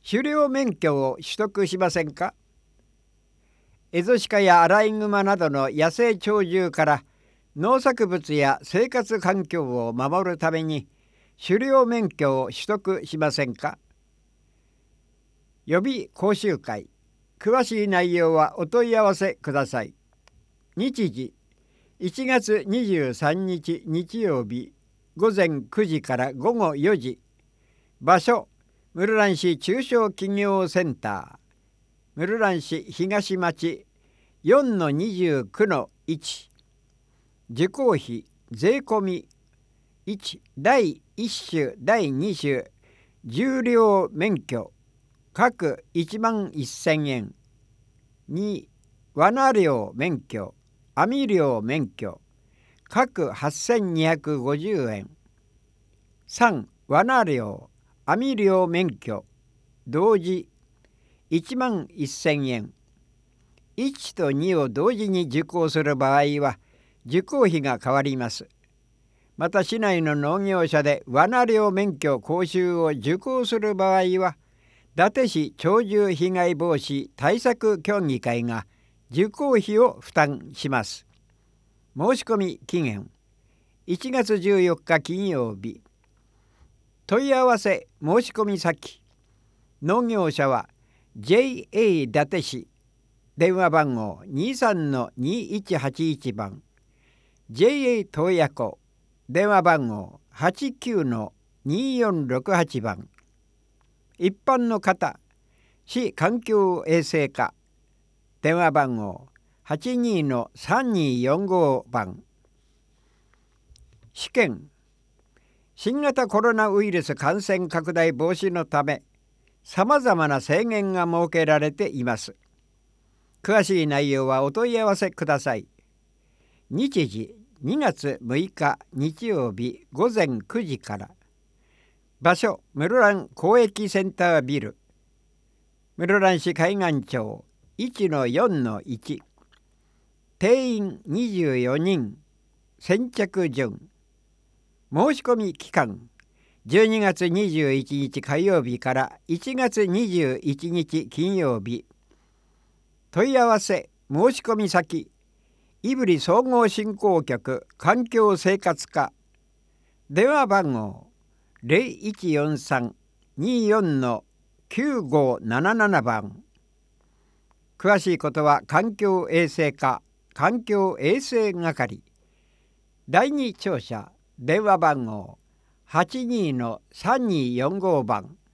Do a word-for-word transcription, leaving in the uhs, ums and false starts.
狩猟免許を取得しませんか？エゾシカやアライグマなどの野生鳥獣から農作物や生活環境を守るために狩猟免許を取得しませんか？予備講習会。詳しい内容はお問い合わせください。日時いちがつにじゅうさんにち日曜日ごぜんくじからごごよじ。場所室蘭市中小企業センター室蘭市東町 よんのにじゅうきゅうのいち。受講費税込みいちだいいっ種だいに種重量免許各いちまんせんえん。に罠猟免許網漁免許各はっせんにひゃくごじゅうえん。さん罠猟網漁免許同時いちまんせんえん。いちとにを同時に受講する場合は受講費が変わります。また市内の農業者で罠猟免許講習を受講する場合は伊達市鳥獣被害防止対策協議会が受講費を負担します。申し込み期限いちがつじゅうよっか金曜日。問い合わせ申し込み先農業者は ジェイエー 伊達市電話番号 にさんのにいちはちいち 番 ジェイエー 洞爺湖電話番号 はちきゅうのによんろくはち 番。一般の方市環境衛生課電話番号 はちにのさんによんご 番。試験新型コロナウイルス感染拡大防止のためさまざまな制限が設けられています。詳しい内容はお問い合わせください。日時にがつむいか日曜日ごぜんくじから。場所室蘭交易センタービル室蘭市海岸町 いちのよんのいち。定員にじゅうよにん。先着順。申し込み期間じゅうにがつにじゅういちにち火曜日からいちがつにじゅういちにち金曜日。問い合わせ申し込み先胆振総合振興局環境生活課電話番号 ゼロいちよんさんによんのきゅうごななな 番。詳しいことは環境衛生課環境衛生係だいに庁舎電話番号 はちにのさんによんご 番。